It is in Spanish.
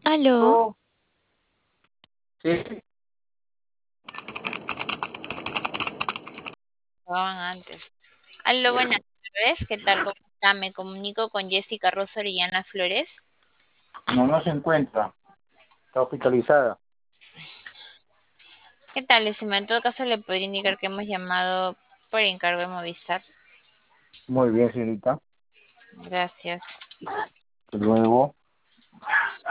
Aló, Oh, sí, grababan antes. Aló, buenas tardes. ¿Qué tal? ¿Cómo está? Me comunico con Jessica Rosa Orellana Flores. no se encuentra, está hospitalizada. ¿Qué tal, estimada? En todo caso, le podría indicar que hemos llamado por encargo de Movistar. Muy bien, señorita. Gracias. Luego.